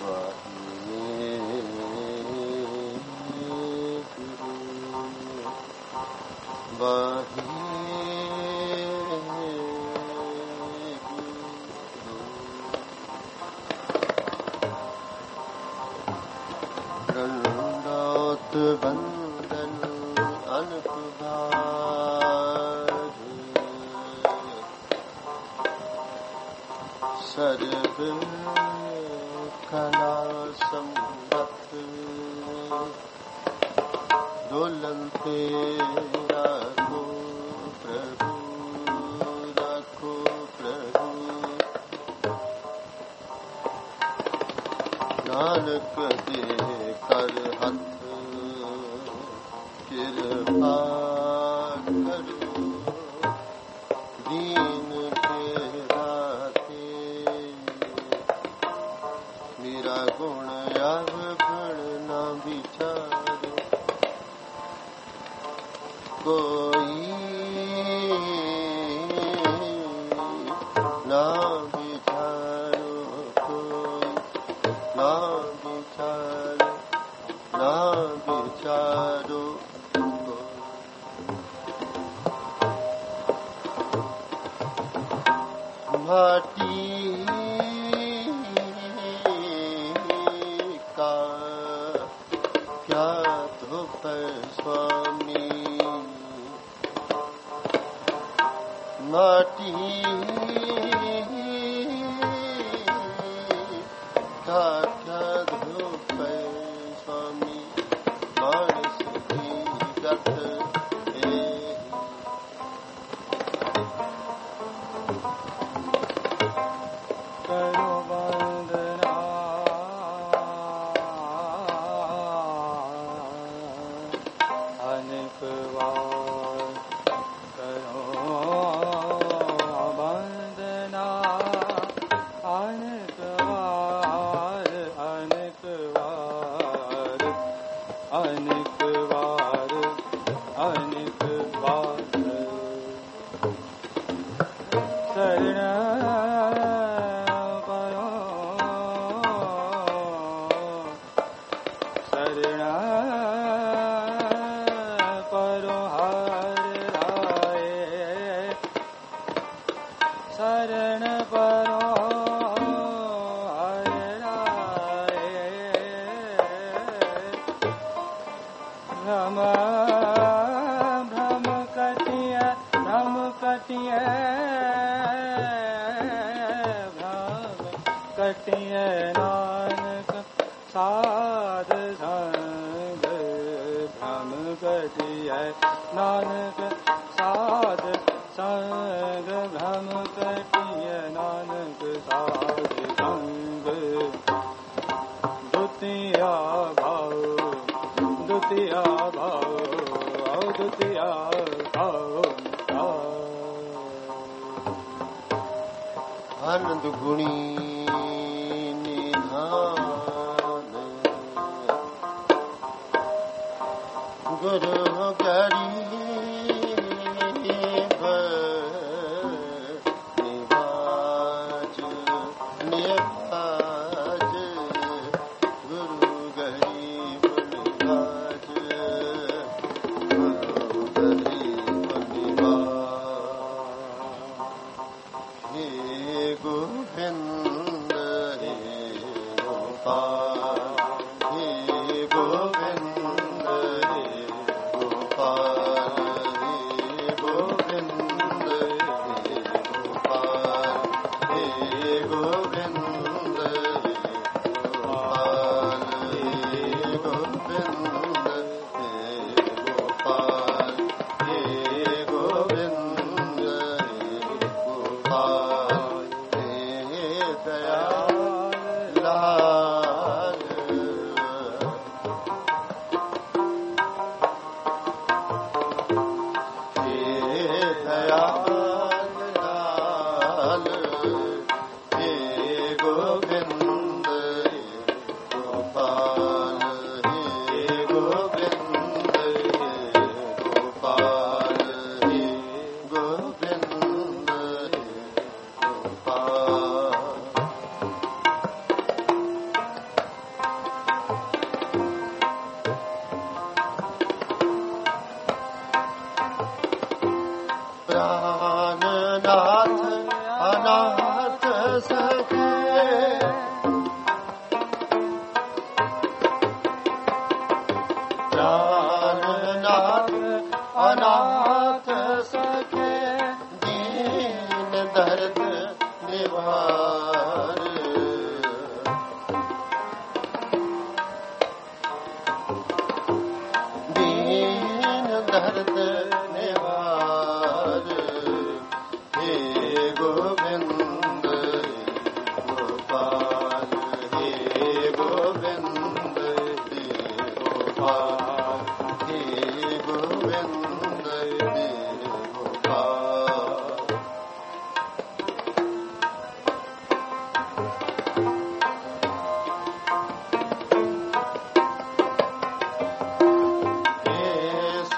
बंदन अनुपभार सर्व कला संगत डोलते राखो प्रभु नानक दे कर हथ कृपा करो दीन के राते मेरा गुण याव गुण न विचारो कोई ना विचारो कोई ना विचारो ना विचारो माटी का क्या धूप स्वामी माटी का क्या धूप स्वामी मानस की गत करो वंदना अनेक बार करो वंदना अनेक बार अनेक बार अनेक बार अनेक बार शरण शरण परो हर राय भ्रम भ्रम कटिय भ्रम कटिय भ्रम कटिय नानक साध संग भ्रम कटिय नानक साध संग भ्रम कटिय नानक साध संग द्वितीया भाव द्वितीया भाव द्वितीया भाव आनंद गुणी निधान गुरु गरी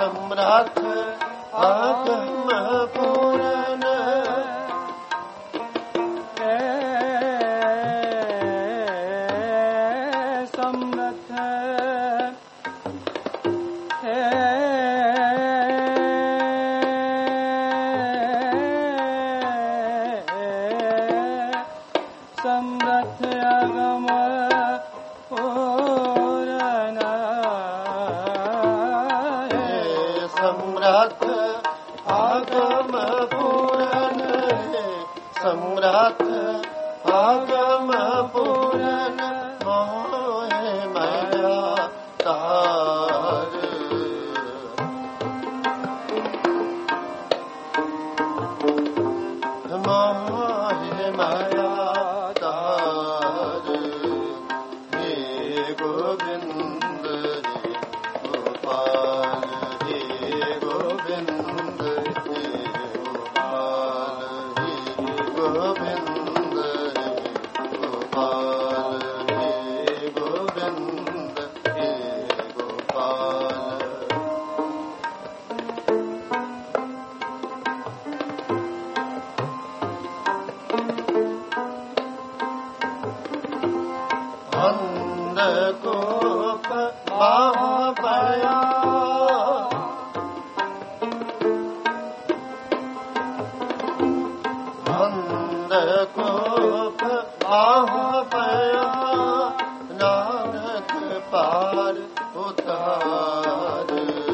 सम्राट आगम पूरन समर्थ समर्थ आगम पूरन सम्राट आगम पूरन सम्राट आगम पूरन मोहे माया तार मोहे माया तार हे गोविंद गोपाल हे गोविंद हे गोपाल हे गोविंद गोपाल हे गोविंद हे गोपाल अंधकोप महापया अंधकोप महापया नानक पार उतार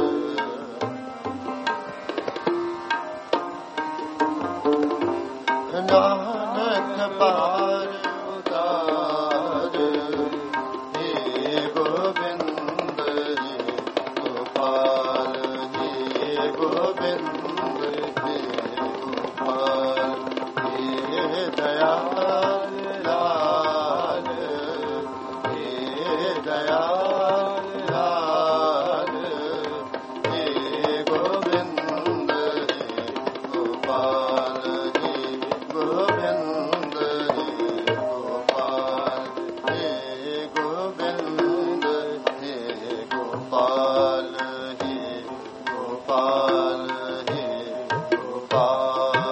नानक पार उतार हे गोविंद हे गोपाल हे गोविंद हे गोपाल हे दयाल लाल हे दयाल लाल हे गोविंद हे गोपाल हे गोविंद हे गोपाल हे गोविंद हे गोपाल हे गोपाल हे गोपाल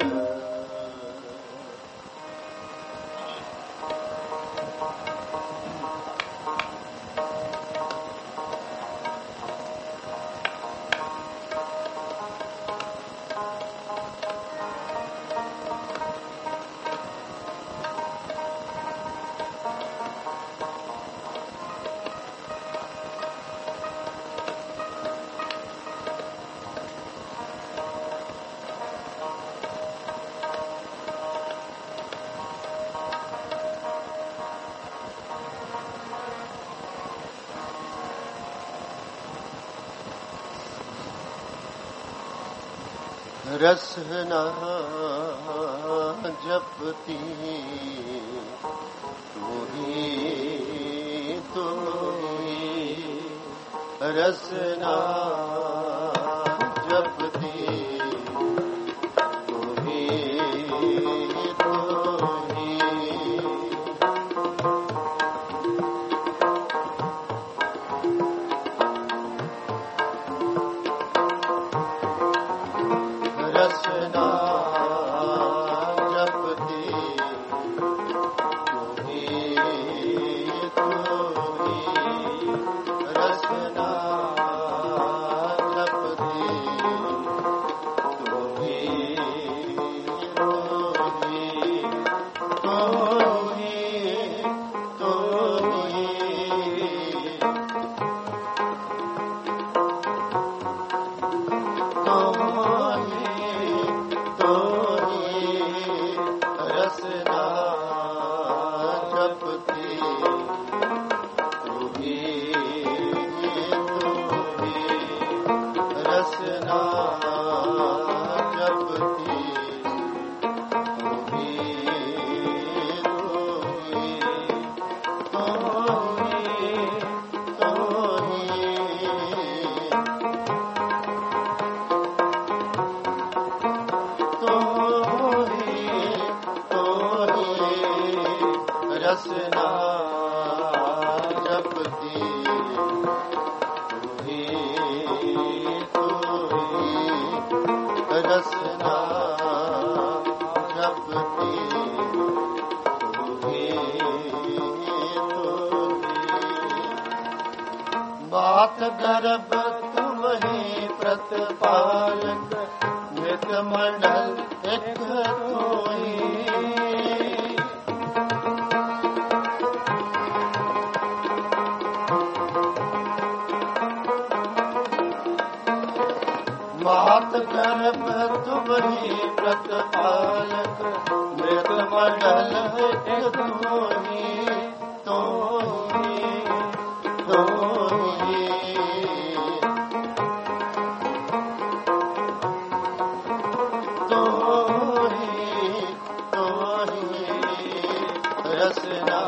रसना जपती तू ही रसना जपती तू ही रसना जपती तू ही रसना जपती तू ही रसना जपती तू ही रसना जपती तू ही रसना मात गर्भ तुम ही प्रतिपालक, मृत मंडल एक तोई। मात गर्भ तुम ही प्रतिपालक, मृत मंडल एक तोई। तोई तोई तोई तोई रसना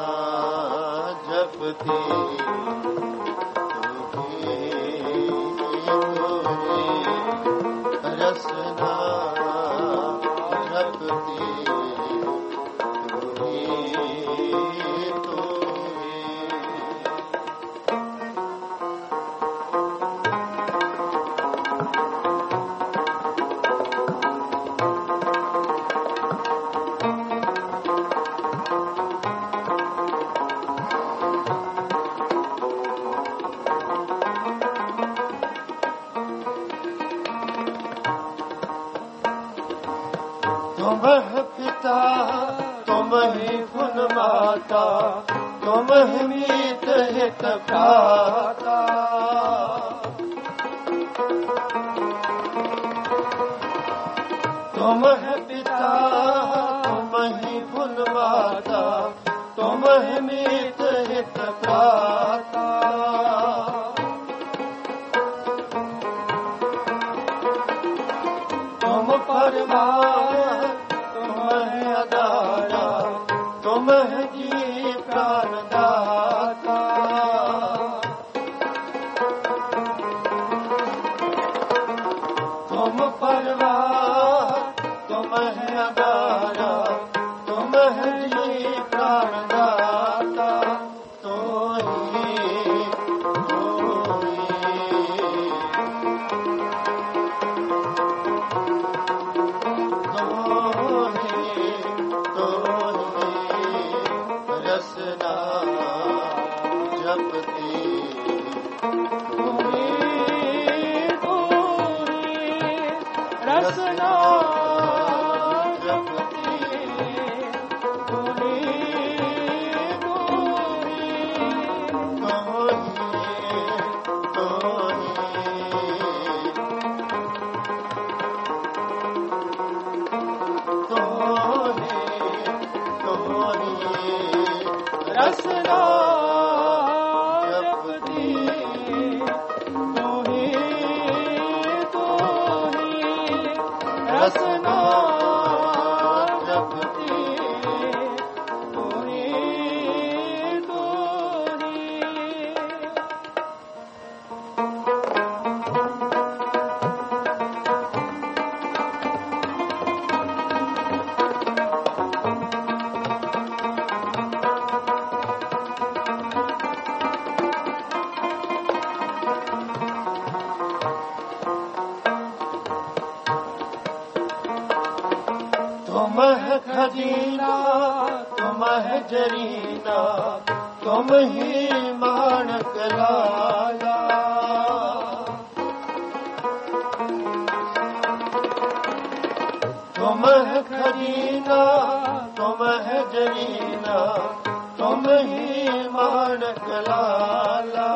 जपती। रसना जपती तुम पिता तुम ही गुण माता, तुम ही मीत हित प्राता। तुम है पिता तुम ही गुण माता, तुम ही मीत हित प्राता। तुम परमात्मा तुम है अदारा, तुम है जी प्राणदाता। तुम परमात्मा तुम है अदारा, तुम है जी प्राणदाता। रसना जपती रसना जपती रसना जपती तू ही रसना जपती तू ही तुम है खजीना तुम है जरीना, तुम ही माणक लाला। तुम है खजीना तुम है जरीना, तुम ही माणक लाला।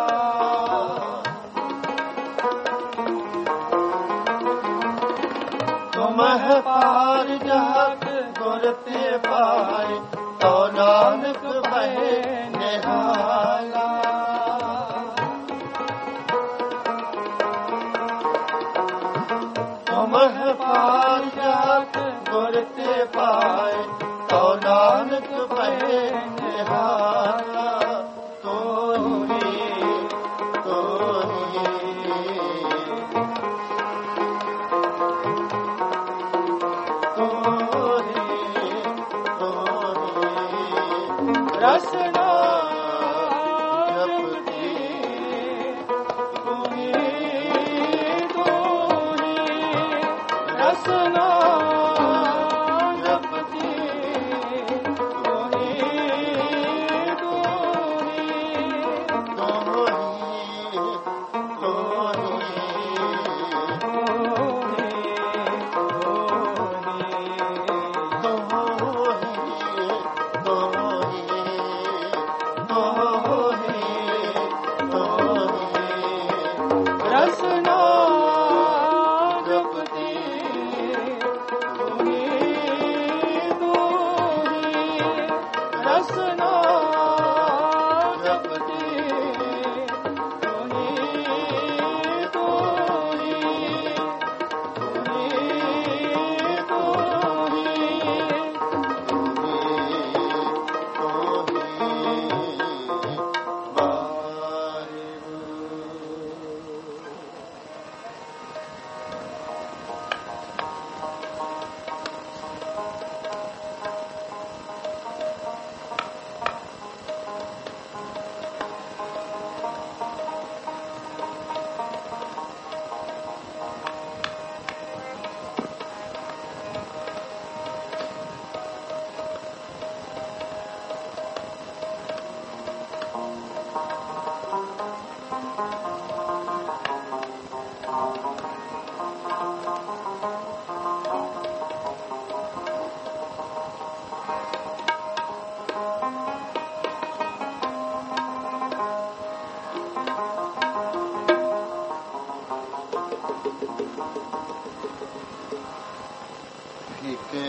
तुम है पार जात गुर ते पाए, तो नानक भय निहाला। तुम है पार जात गुर ते पाए, तो नानक भय निहाला। रसना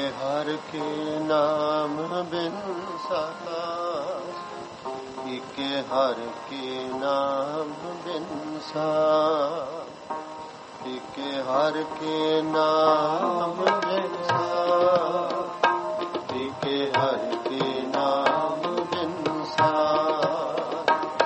ਹਰ ਕੇ ਨਾਮ ਬਿਨ ਸਾਥ, ਏਕੇ ਹਰ ਕੇ ਨਾਮ ਬਿਨ ਸਾਥ, ਏਕੇ ਹਰ ਕੇ ਨਾਮ ਬਿਨ ਸਾਥ, ਏਕੇ ਹਰ ਕੇ ਨਾਮ ਬਿਨ ਸਾਥ।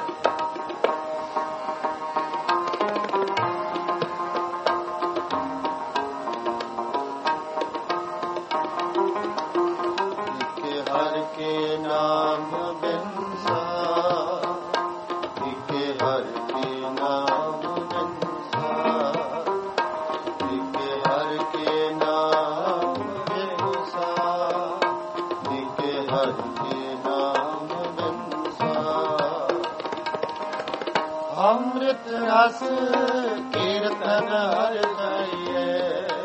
ਏਕੇ ਹਰ ਕੇ ਨਾਮ ਬਿਨ ਸਾਥ, ਏਕੇ ਹਰ ਕੇ ਨਾਮ ਬਿਨ ਸਾਥ, ਏਕੇ ਹਰ ਕੇ ਨਾਮ ਬਿਨ ਸਾਥ, ਏਕੇ ਹਰ ਕੇ ਨਾਮ ਬਿਨ ਸਾਥ। ਅੰਮ੍ਰਿਤ ਰਸ ਕੀਰਤਨ ਹਰਿ ਗਾਈਐ,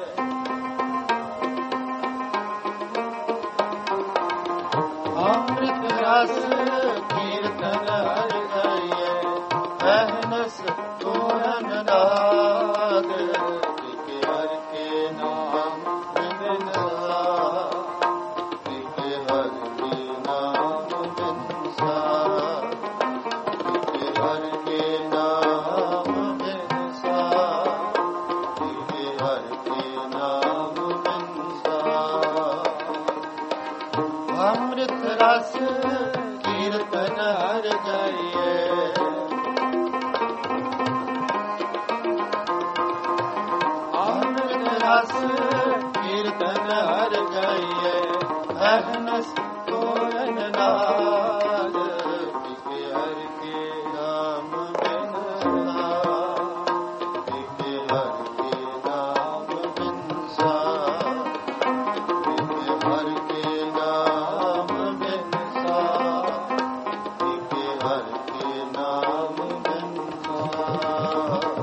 ਅੰਮ੍ਰਿਤ ਰਸ ਕੀਰਤਨ ਹਰਿ ਗਾਈਐ, ਅਹਨਸ ਤੋਰਨ ਨਾਦ, ਏਕੇ ਹਰ ਕੇ ਨਾਮ ਬਿਨ ਸਾਥ, ਏਕੇ ਹਰ ਕੇ ਨਾਮ ਬਿਨ ਸਾਥ, ਏਕੇ ਹਰ ਕੇ ਨਾਮ ਬਿਨ ਸਾਥ, ਏਕੇ ਹਰ ਕੇ ਨਾਮ ਬਿਨ ਸਾਥ। ਅੰਮ੍ਰਿਤ ਰਸ ਕੀਰਤਨ ਹਰਿ ਗਾਈਐ, ਅੰਮ੍ਰਿਤ ਰਸ ਕੀਰਤਨ ਹਰਿ ਗਾਈਐ, ਅਹਨਸ ਤੋਰਨ ਨਾਦ, ਏਕੇ ਹਰ ਕੇ ਨਾਮ ਬਿਨ ਸਾਥ, ਏਕੇ ਹਰ ਕੇ ਨਾਮ ਬਿਨ ਸਾਥ, ਏਕੇ ਹਰ ਕੇ ਨਾਮ ਬਿਨ ਸਾਥ, ਏਕੇ ਹਰ ਕੇ ਨਾਮ ਬਿਨ ਸਾਥ।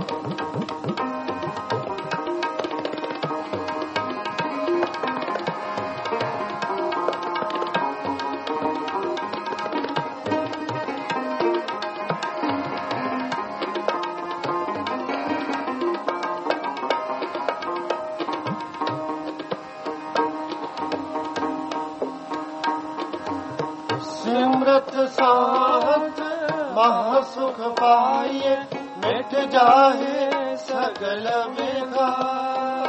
ਸਿਮਰਤ ਸਾਥ ਮਹਾ ਸੁਖ ਪਾਈਏ, ਮਿਟ ਜਾਹੇ ਸਗਲ ਵਿਕਾਰ।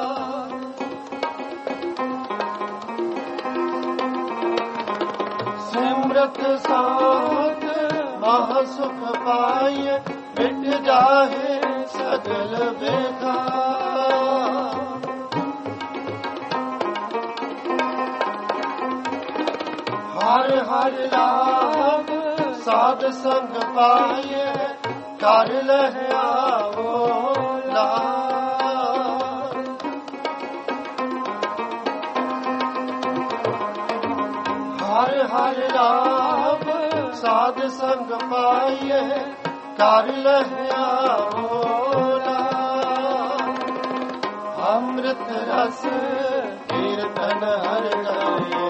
ਸਿਮਰਤ ਸਾਥ ਮਹਾ ਸੁਖ ਪਾਈਏ, ਮਿਟ ਜਾਹੇ ਸਗਲ ਵਿਕਾਰ। ਹਰ ਹਰ ਲਾਭ ਸਾਧ ਸੰਗ ਪਾਈਏ, ਕਰ ਲਹਿ ਆਵੋ ਲਾਭ। ਹਰ ਹਰ ਲਾਭ ਸਾਧ ਸੰਗ ਪਾਈਏ, ਕਰ ਲਹਿ ਆਵੋ ਲਾਭ। ਅੰਮ੍ਰਿਤ ਰਸ ਕੀਰਤਨ ਹਰਿ ਗਾਈਐ,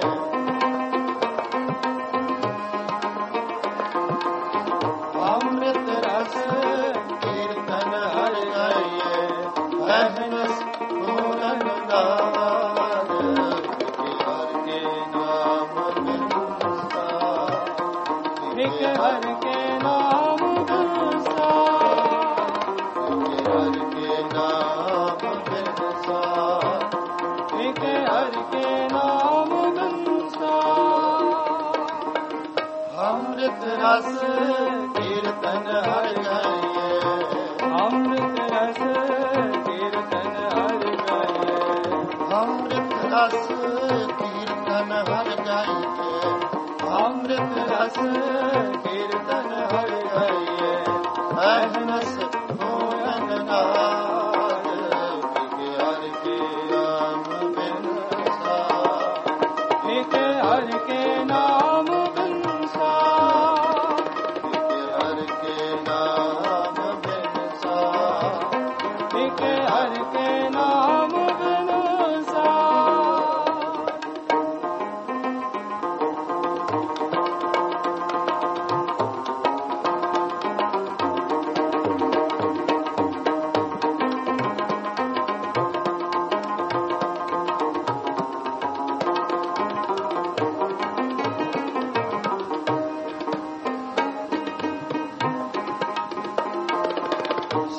ਅੰਮ੍ਰਿਤ ਰਸ ਕੀਰਤਨ ਹਰਿ ਗਾਈਐ, ਅਹਨਸ ਤੋਰਨ ਨਾਦ, ਏਕੇ ਹਰ ਕੇ ਨਾਮ ਬਿਨ ਸਾਥ, ਏਕੇ ਹਰ ਕੇ ਨਾਮ ਬਿਨ ਸਾਥ, ਏਕੇ ਹਰ ਕੇ ਨਾਮ ਬਿਨ ਸਾਥ, ਏਕੇ ਹਰ ਕੇ ਨਾਮ ਬਿਨ ਸਾਥ। ਅੰਮ੍ਰਿਤ ਰਸ ਕੀਰਤਨ ਹਰਿ ਗਾਈਐ, ਅੰਮ੍ਰਿਤ ਰਸ ਕੀਰਤਨ ਹਰਿ ਗਾਈਐ, ਅੰਮ੍ਰਿਤ ਰਸ ਕੀਰਤਨ ਹਰਿ ਗਾਈਐ, ਅੰਮ੍ਰਿਤ ਰਸ ਕੀਰਤਨ ਹਰਿ ਗਾਈਐ, ਅਹਨਸ ਤੋਰਨ ਨਾਦ, ਏਕੇ ਹਰ ਕੇ ਨਾਮ ਬਿਨ ਸਾਥ, ਏਕੇ ਹਰ ਕੇ ਨਾਮ ਬਿਨ ਸਾਥ, ਏਕੇ ਹਰ ਕੇ ਨਾਮ ਬਿਨ ਸਾਥ, ਏਕੇ ਹਰ ਕੇ ਨਾਮ ਬਿਨ ਸਾਥ।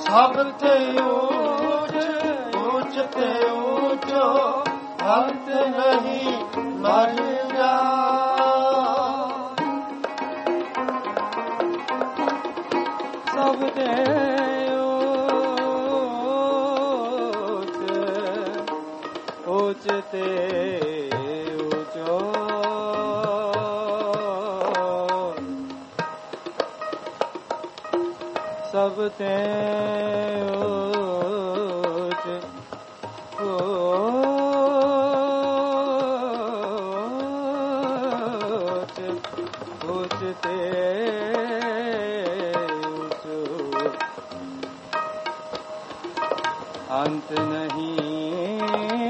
ਸਭ ਤੇ ਊਚ ਊਚ ਤੇ ਊਚੋ ਅੰਤ ਨਹੀਂ ਮਰ ਜਾ ਸਭ ਤੇ ਊਚ ਤੇ ਊਚੋ ਸਭ ਤੇ ਊਚ ਊਚ ਤੇ ਅੰਤ ਨਹੀਂ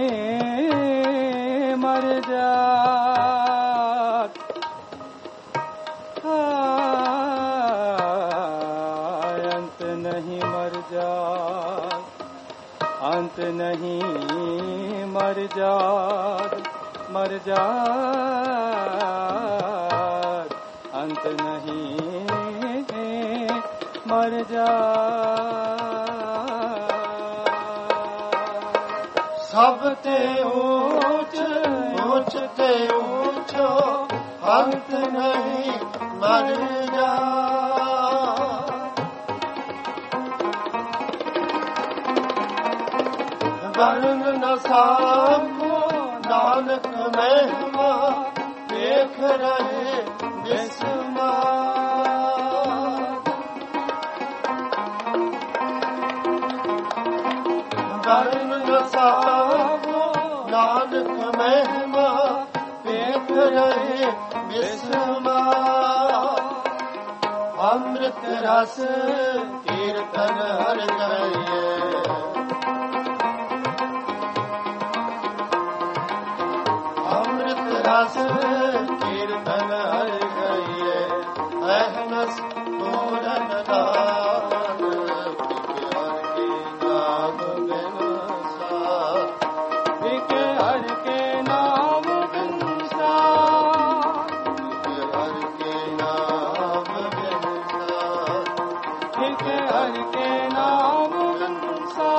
ਮਰ ਜਾਤ ਅੰਤ ਨਹੀਂ ਮਰ ਜਾਤ ਅੰਤ ਨਹੀਂ ਮਰ ਜਾਤ ਮਰ ਜਾਤ ਅੰਤ ਨਹੀਂ ਮਰ ਜਾਤ ਸਭ ਤੇ ਊਚ ਊਚ ਤੇ ਊਚੋ ਅੰਤ ਨਹੀਂ ਮਰ ਜਾ ਵਰਨ ਨ ਸਾਕੋ ਨਾਨਕ ਮਹਿਮਾ ਦੇਖ ਰਹੇ ਬਿਸਮਾਰ ਵਰਨ ਨ ਸਾਕੋ ਨਾਨਕ ਮਹਿਮਾ ਦੇਖ ਰਹੇ ਬਿਸਮਾਰ ਅੰਮ੍ਰਿਤ ਰਸ ਕੀਰਤਨ ਹਰ ਗਏ ਰਸ ਕੀਰਤਨ ਹਰ ਗਈਏ ਅਹਨਸ ਪੂਰਨ ਦਾਨ ਵਿਖੇ ਹਰ ਕੇ ਨਾਮ ਬਿਨਸਾ ਵਿਖੇ ਹਰ ਕੇ ਨਾਮ ਬਿਨਸਾ ਵਿਖੇ ਹਰ ਕੇ ਨਾਮ ਬਿਨਸਾ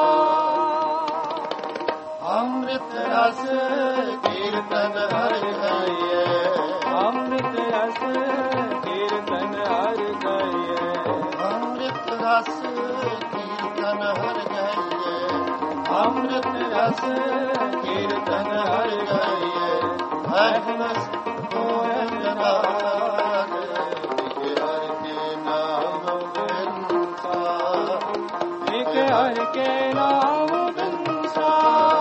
ਅੰਮ੍ਰਿਤ ਰਸ ਕੀਰਤਨ ਹਰ ਗਈਏ ਅੰਮ੍ਰਿਤ ਰਸ ਕੀਰਤਨ ਹਰ ਗਈਏ ਅੰਮ੍ਰਿਤ ਰਸ ਕੀਰਤਨ ਹਰ ਗਈਏ ਅੰਮ੍ਰਿਤ ਰਸ ਕੀਰਤਨ ਹਰ ਗਈਏ ਅਹਨਸ ਪੂਰਨ ਦਾਨ ਵਿਖੇ ਹਰ ਕੇ ਨਾਮ ਬਿਨਸਾ ਵਿਖੇ ਹਰ ਕੇ ਨਾਮ ਬਿਨਸਾ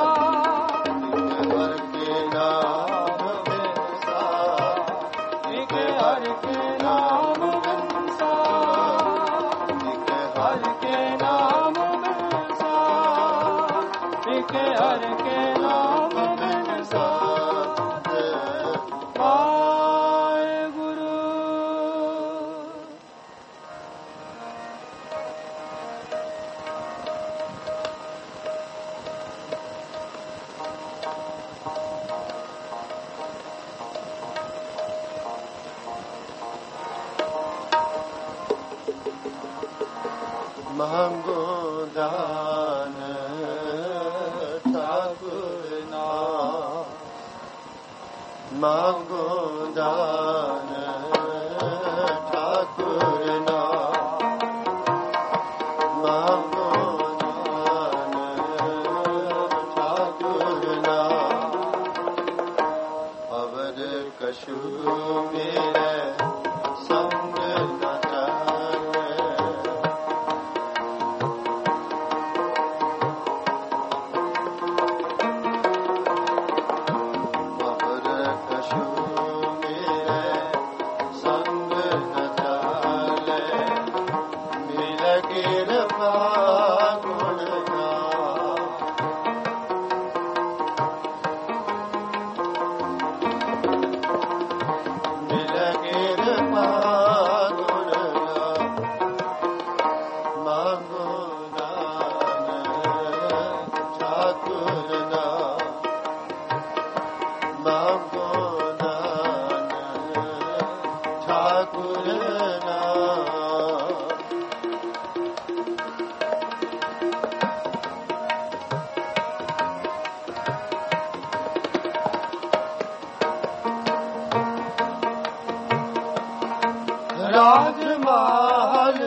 ਹਰ ਕੇ ਨਾਮ ਬਿਨਸਾ ਵਾਹਿਗੁਰੂ ਮੰਗੋ ਦਾਨ ਮੰਗੋ ਦਾਨ ਠਾਕੁਰ ਨਾਮ ਮੰਗੋ ਦਾਨ ਠਾਕੁਰ ਨਾਮ ਅਵਰ ਕਛੂ ਮੇਰੇ ਸੰਗ ਨ ਚਾਲੇ ਅਵਰ ਕਛੂ ਮੇਰੇ ਰਾਜ ਮਾਲ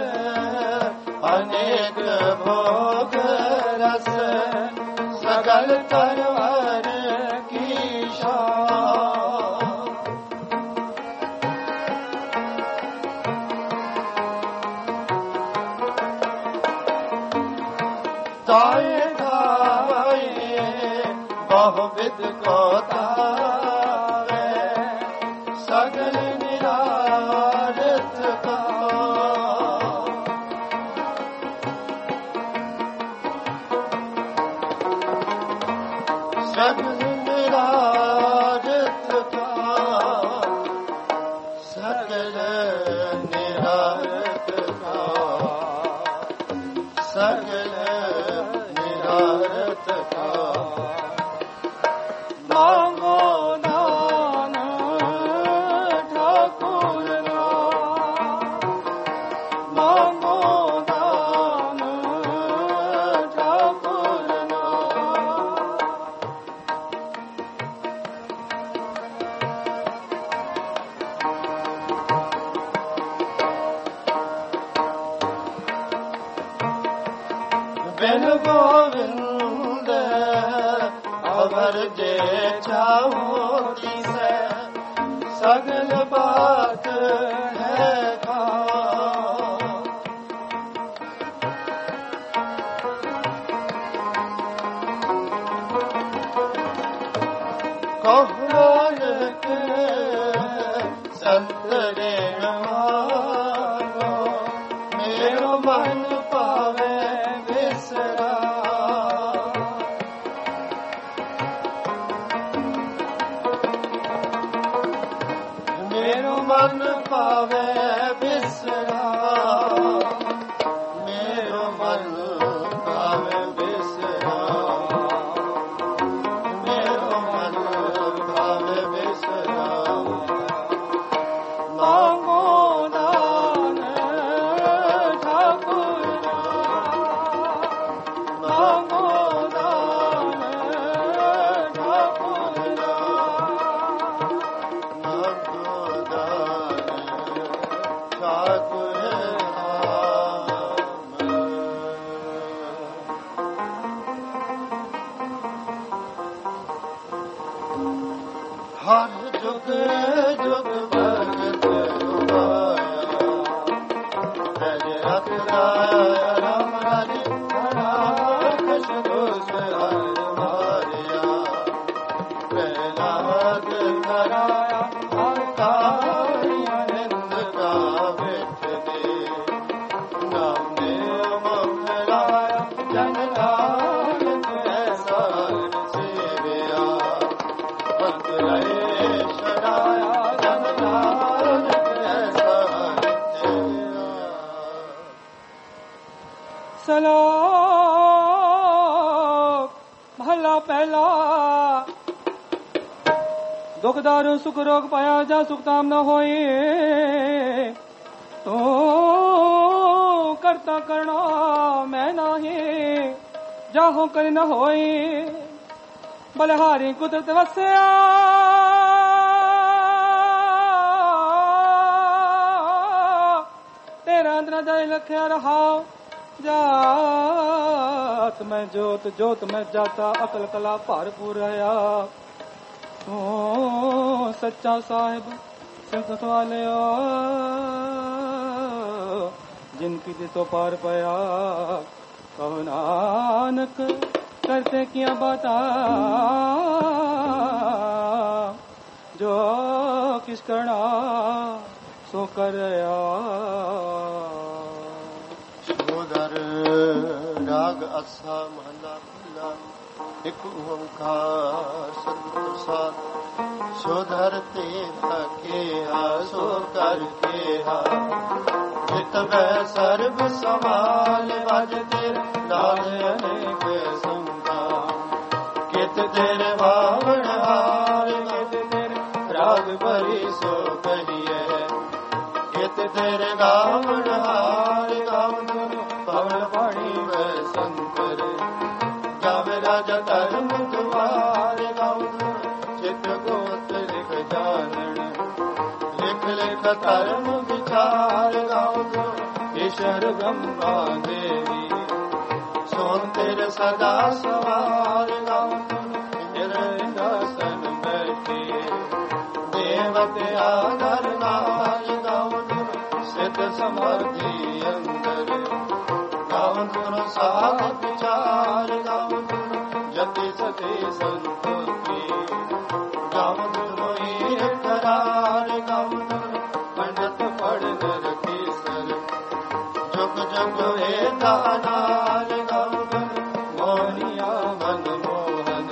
ਅਨੇਕ ਭੋਗ ਰਸ ਸਗਲ ਤਰਵਰ ਕੀ ਸ਼ਾਨ। ਤਾਏ ਤਾਏ ਬਹੁ ਵਿਦ ਕੋ ਤਾਵੇ ਸਗਲ ਨਿਰਾਰਥ ਕਾ। ਸਗਲ ਨਿਰਾਰਥ ਕਾ ਸਗਲ ਨਿਰਾਰਥ ਕਾ ਸਗਲ ਨਿਰਾਰਥ ਕਾ। ਮਾਂਗੋ ਦਾਨ ਠਾਕੁਰ ਨਾ, ਮਾਂਗੋ ਦਾਨ ਠਾਕੁਰ ਨਾ। ਬਿਨ ਗੋਵਿੰਦ ਅਵਰ ਜੇ ਚਾਹੋ ਤਿਸੈ ਸਗਲ ਬਾਤ ਹੈ ਖਾਂ। ਕਹੁ ਨਾਨਕ ਸੰਤ ਰੇਣ ਮਾਨੋ ਮੇਰੋ ਮਨ ਪਾਵੇ ਵਿਸਰਾ। ਮੇਰੋ ਮਨ ਪਾਵੇ ਵਿਸਰਾ। ਮੇਰੋ ਮਨ ਪਾਵੇ ਵਿਸਰਾ। ਮੇਰੋ ਮਨ ਪਾਵੇ ਵਿਸਰਾ। ਮਾਂਗੋ ਦਾਨ ਠਾਕੁਰ ਨਾ, ਮਾਂਗੋ ਦਾਨ ਠਾਕੁਰ ਨਾ। ਮਾਂਗੋ ਦਾਨ ਠਾਕੁਰ ਨਾਮ। ਹਰ ਜੁਗ ਜੁਗ ਭਗਤ ਉਪਾਇਆ ਰਜ ਰਖਦਾ ਰਾਮ ਰਾਜ ਕਸ਼ ਦੋਸ ਹਰ ਮਾਰਿਆ। ਪ੍ਰਹਿਲਾਦ ਕਰਾਇਆ ਹੰਕਾਰਿਆ ਨਿੰਦ ਕਾ ਬਿਠ ਦੇ। ਨਾਮ ਦੇ ਮੁਖ ਲਾਇਆ ਜਨ ਨਾਨਕ ਐਸਾ ਸੇਵਿਆ। ਅੰਤ ਰਹੇ ਛੜਾਇਆ ਜਨ ਨਾਨਕ ਐਸਾ ਸੇਵਿਆ। ਸਲੋਕ ਮਹਲਾ ਪਹਿਲਾ। ਦੁਖ ਦਾਰੂ ਸੁਖ ਰੋਗ ਪਾਇਆ ਜਾ ਸੁਖ ਤਾਮ ਨ ਹੋਏ। ਤੂੰ ਕਰਤਾ ਕਰਣਾ ਮੈਂ ਨਾਹੀ ਜਾਹੋ ਕਰ ਨ ਹੋਈ। ਬਲਿਹਾਰੀ ਕੁਦਰਤ ਵਸਿਆ ਤੇਰਾ ਅੰਦਰ ਜਾਇ ਲਖਿਆ ਰਹਾਉ। ਜਾਤ ਮੈਂ ਜੋਤ ਜੋਤ ਮੈਂ ਜਾਤਾ ਅਕਲ ਕਲਾ ਭਰਪੂਰ ਰਹਾ। ਤੂੰ ਸੱਚਾ ਸਾਹਿਬ ਸਿਫਤ ਵਾਲਿਆ ਜਿਨ ਕੀ ਤਿਸੋ ਪਾਰ ਪਿਆ। ਕਹੋ ਨਾਨਕ करते किया बाता जो किस करना सो करया। ਸੋਦਰ ਰਾਗ ਅਸਾ ਮਹਲਾ ਪਹਿਲਾ। ਇੱਕ ਓੰਕਾਰ ਸਤਿਗੁਰ ਪ੍ਰਸਾਦ। ਸੋ ਧਰਤੇ ਥਕਿਆ ਸੋ ਕਰ ਕੇਹਾ। ਜਿਤ ਬੈ ਸਰਬ ਸਮਾਲ ਵਜ ਤੇਰੇ ਨਾਲ ਅਨੇਕ ਸੰਗਾ। ਕਿਤ ਤੇਰੇ ਬਾਵਣ ਹਾਰ ਕਿਤ ਤੇਰੇ ਰਾਗ ਭਰੀ ਸੋ ਕਹੀਏ। ਕਿਤ ਤੇਰੇ ਗਾਵਣ ਹਾਰ ਗਾਵਨ ਪਵਨ ਬਾਣੀ ਵੈ ਸੰਕਰ। ਗਾਵੇ ਰਾਜਾ ਧਰਮ ਦੁਆਰ ਗਾਵਨ ਚਿਤ ਗੋਤ ਲਿਖ ਜਾਣਨ। ਲਿਖ ਲਿਖ ਸਿੱਖ ਧਰਮ ਵਿਚਾਰ ਗਾਉ ਈਸ਼ਰ ਬ੍ਰਹਮਾ ਦੇਵੀ ਸੋਨ ਤੇਰੇ ਸਦਾ ਸਵਾਰ ਗਾਉ ਹਿਰਦਾਸਨ ਬੈਠੀ ਦੇਵਤੇ ਆਦਰ ਨਾਲ ਗਾਉ ਸਿੱਧ ਸਮਾਧੀ ਅੰਦਰ ਗਾਉ ਗੁਰੂ ਸਾਧ ਵਿਚਾਰ ਗਾਉ ਜਤੀ ਸਤੀ ਸੰਤੋਖੀ ਗਾਉ ਗੁਰੂ ਏਕ ਕਰਾਰ ਗਾਉ ਪੰਡਤ ਪੜ ਨਰ ਕੇਸਰ ਜੁਗ ਜੁਗ ਵੇਦਾ ਨਾਲ ਗਾਉ ਮੋਹਨੀਆ ਮਨ ਮੋਹਨ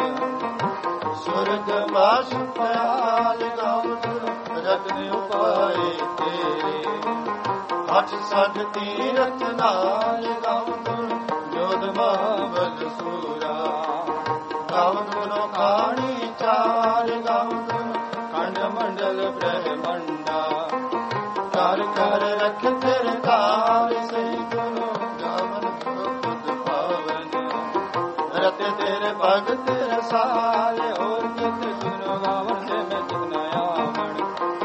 ਸੁਰਗ ਮਾਸ ਪਿਆਲ ਗਾਉ ਰਤਨ ਉਪਾਏ ਤੇਰੇ ਹੱਥ ਸਦ ਤੀਰਥ ਨਾਲ ਗਾਉ ਜੋਧ ਮਹਾਬਲ ਸੂਰਾ ਗਾਉ ਗੁਰੂ ਖਾਣੀ ਚਾਰ ਗਾਉ ਖੰਡ ਮੰਡਲ ਬ੍ਰਹਮੰਡਾ ਕਰ ਕਰ ਰਖ ਤੇਰੇ ਤਾਰ ਸੇ ਗੁਰੂ ਗਾਵਨ ਖੁਦ ਪਾਵਨ ਰਤੇ ਤੇਰੇ ਭਗਤ ਰਸਾਲੇ ਹੋਰ ਕਿਤ ਗੁਰੂ ਗਾਵਨ ਸੇ ਮੈਂ ਜਿਤਨਾ ਆਵਣ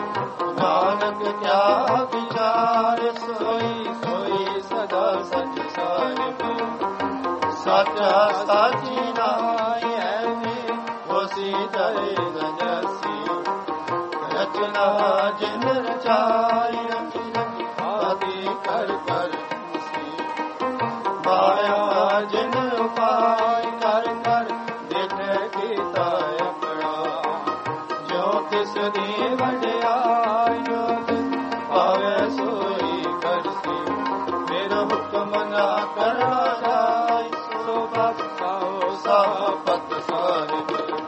ਨਾਨਕ ਕਿਆ ਵਿਚਾਰ ਸੋਈ ਸੋਈ ਸਦਾ ਸਚ ਸਾਹਿਬ ਸੱਚਾ ਸਾਚੀ ਨਾਈ ਹੈ ਹੋਸੀ ਤਰੇ ਗਜਸੀ ਰਚਨਾ ਜਿਨ ਰਚਾਈ ਰਚੀ ਰਚੀ ਆਦਿ ਕਰ ਕਰ ਸੀ ਮਾਇਆ ਜਿਨ ਉਪਾਇ ਕਰ ਕਰ ਦੇਖੇ ਕੀਤਾ ਆਪਣਾ ਜੋ ਤਿਸ ਦੀ ਵਡਿਆਈ ਪਾਵੇ ਸੋਈ ਕਰਸੀ ਮੇਰਾ ਹੁਕਮ ਨਾ ਕਰਨਾ ਜਾਈ ਸੋ ਬਸ ਸਾਓ ਸਾਪਤ ਸਾਹਿਬ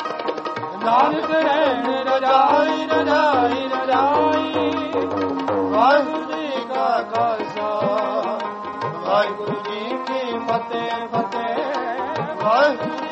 ਨਾਨਕ ਰਹਿਣ ਰਜਾਈ ਰਜਾਈ ਰਜਾਈ ਵਾਹਿਗੁਰੂ ਜੀ ਕਾ ਖਾਲਸਾ ਵਾਹਿਗੁਰੂ ਜੀ ਕੀ ਫਤਿਹ ਫਤਿਹ ਵਾਹਿਗੁਰੂ